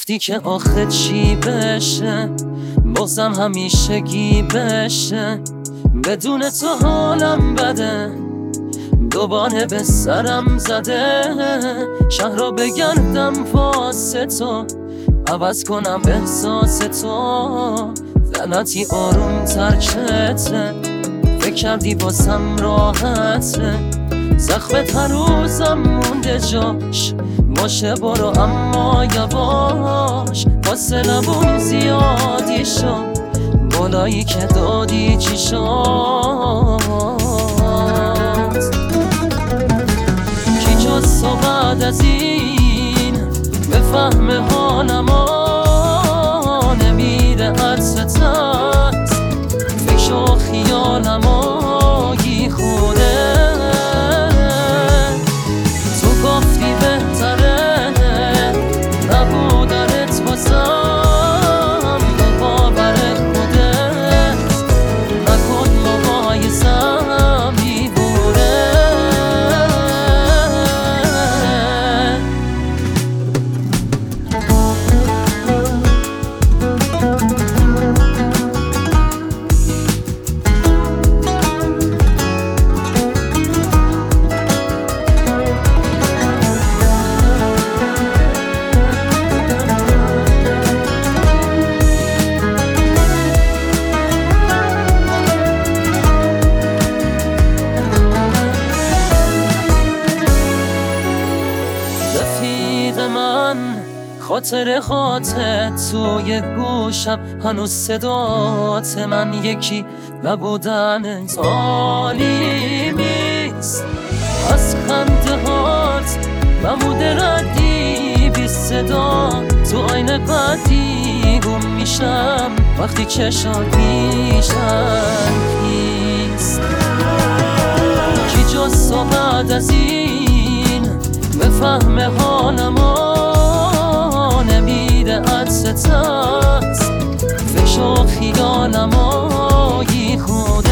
گفتی که آخه چی بشه، بازم همیشگی بشه. بدون تو حالم بده، دوباره به سرم زده. شهر رو بگردم واسه تو، عوض کنم احساس تو. غلطی آروم تر چته، فکر کردی واسم راحته. زخمت هر روزم مونده جاش، باشه برو اما یواش. فاصلمون زیادی شد، بالایی که دادی چی شد؟ کی جز تو بعد از این بفهم حالمو؟ نمیده عطرت هست، فکر و خیالمو گی خوره. تو گفتی بهتره نبودنت واسم، به باور خودت نکن مقایسم بیبوره. رفیق من خاطر خاطر توی گوشم، هنوز صدات من یکی نبودن حالی نیست. از خنده هات نمود ردی بی صدا، تو آینه قدی گم میشم وقتی چشات میشن نیست. کی جز تو بعد از این بفهم حالمو؟ نمیده عطرت هست، فکر و خیالمو گی خود